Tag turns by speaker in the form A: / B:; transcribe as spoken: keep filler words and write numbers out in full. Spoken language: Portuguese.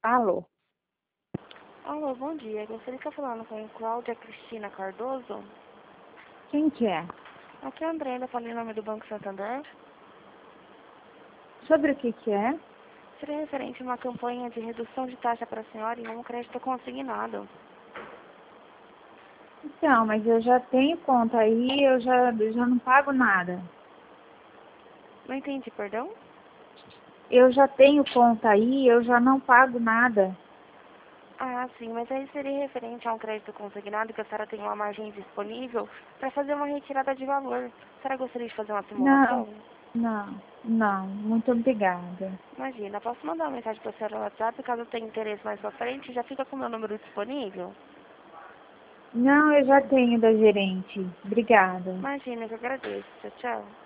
A: Alô?
B: Alô, bom dia. Gostaria de estar falando com Cláudia Cristina Cardoso.
A: Quem que é?
B: Aqui é a André, falei em nome do Banco Santander.
A: Sobre o que que é?
B: Seria referente a uma campanha de redução de taxa para a senhora em um crédito consignado.
A: Então, mas eu já tenho conta aí, eu já, eu já não pago nada.
B: Não entendi, perdão?
A: Eu já tenho conta aí, eu já não pago nada.
B: Ah, sim, mas aí seria referente a um crédito consignado que a senhora tem uma margem disponível para fazer uma retirada de valor. A senhora gostaria de fazer uma
A: Não,
B: simulação?
A: não, não, muito obrigada.
B: Imagina, posso mandar uma mensagem para a senhora no WhatsApp caso tenha interesse mais para frente? Já fica com o meu número disponível?
A: Não, eu já tenho da gerente. Obrigada.
B: Imagina, que eu agradeço. Tchau, tchau.